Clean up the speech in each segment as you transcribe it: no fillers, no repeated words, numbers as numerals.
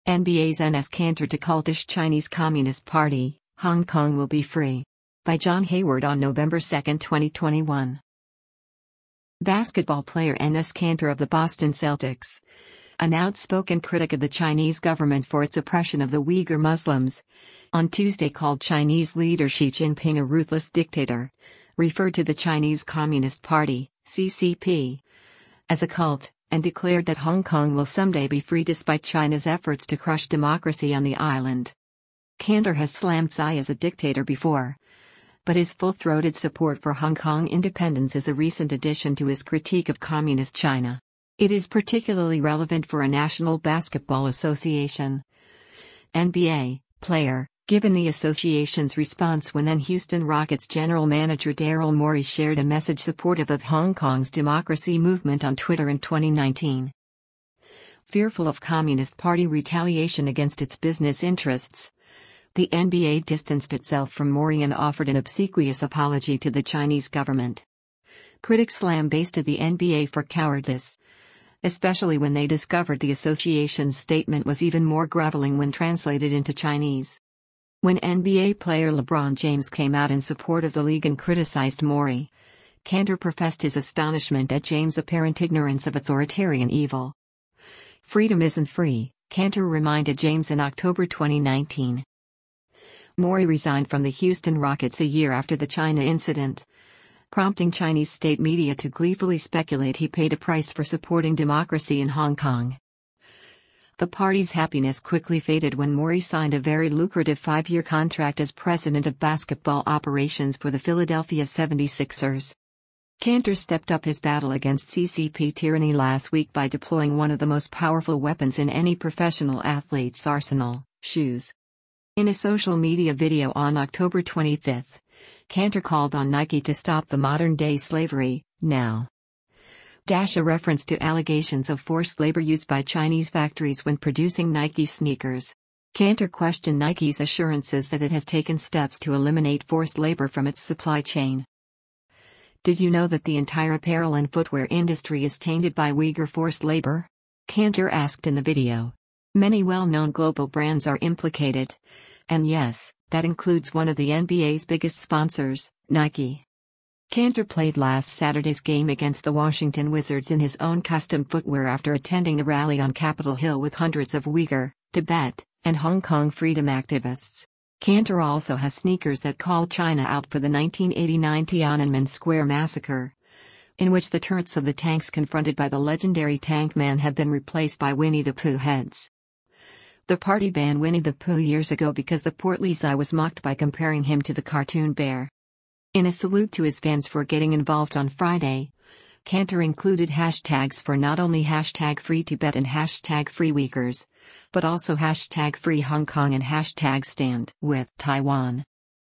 NBA's Enes Kanter to cultish Chinese Communist Party, Hong Kong will be free. By John Hayward on November 2, 2021. Basketball player Enes Kanter of the Boston Celtics, an outspoken critic of the Chinese government for its oppression of the Uyghur Muslims, on Tuesday called Chinese leader Xi Jinping a ruthless dictator, referred to the Chinese Communist Party, CCP, as a cult, and declared that Hong Kong will someday be free despite China's efforts to crush democracy on the island. Kanter has slammed Xi as a dictator before, but his full-throated support for Hong Kong independence is a recent addition to his critique of Communist China. It is particularly relevant for a National Basketball Association (NBA) player, given the association's response when then Houston Rockets general manager Daryl Morey shared a message supportive of Hong Kong's democracy movement on Twitter in 2019. Fearful of Communist Party retaliation against its business interests, the NBA distanced itself from Morey and offered an obsequious apology to the Chinese government. Critics lambasted the NBA for cowardice, especially when they discovered the association's statement was even more groveling when translated into Chinese. When NBA player LeBron James came out in support of the league and criticized Morey, Kanter professed his astonishment at James' apparent ignorance of authoritarian evil. Freedom isn't free, Kanter reminded James in October 2019. Morey resigned from the Houston Rockets a year after the China incident, prompting Chinese state media to gleefully speculate he paid a price for supporting democracy in Hong Kong. The party's happiness quickly faded when Morey signed a very lucrative 5-year contract as president of basketball operations for the Philadelphia 76ers. Kanter stepped up his battle against CCP tyranny last week by deploying one of the most powerful weapons in any professional athlete's arsenal: shoes. In a social media video on October 25, Kanter called on Nike to stop the modern-day slavery, now. A reference to allegations of forced labor used by Chinese factories when producing Nike sneakers. Kanter questioned Nike's assurances that it has taken steps to eliminate forced labor from its supply chain. Did you know that the entire apparel and footwear industry is tainted by Uyghur forced labor? Kanter asked in the video. Many well-known global brands are implicated. And yes, that includes one of the NBA's biggest sponsors, Nike. Kanter played last Saturday's game against the Washington Wizards in his own custom footwear after attending a rally on Capitol Hill with hundreds of Uyghur, Tibet, and Hong Kong freedom activists. Kanter also has sneakers that call China out for the 1989 Tiananmen Square massacre, in which the turrets of the tanks confronted by the legendary tank man have been replaced by Winnie the Pooh heads. The party banned Winnie the Pooh years ago because the portly Xi was mocked by comparing him to the cartoon bear. In a salute to his fans for getting involved on Friday, Kanter included hashtags for not only #Free Tibet and #Free Uyghurs, but also #Free Hong Kong and #Stand with Taiwan.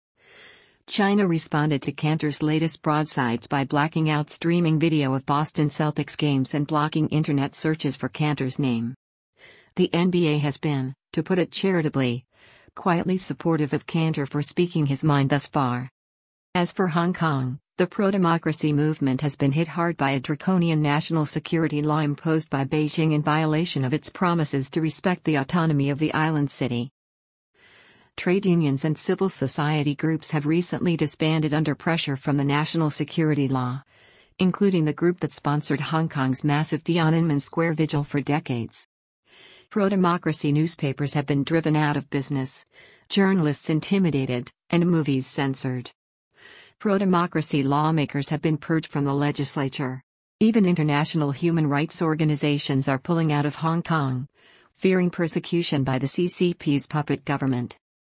China responded to Kanter's latest broadsides by blacking out streaming video of Boston Celtics games and blocking internet searches for Kanter's name. The NBA has been, to put it charitably, quietly supportive of Kanter for speaking his mind thus far. As for Hong Kong, the pro-democracy movement has been hit hard by a draconian national security law imposed by Beijing in violation of its promises to respect the autonomy of the island city. Trade unions and civil society groups have recently disbanded under pressure from the national security law, including the group that sponsored Hong Kong's massive Tiananmen Square vigil for decades. Pro-democracy newspapers have been driven out of business, journalists intimidated, and movies censored. Pro-democracy lawmakers have been purged from the legislature. Even international human rights organizations are pulling out of Hong Kong, fearing persecution by the CCP's puppet government.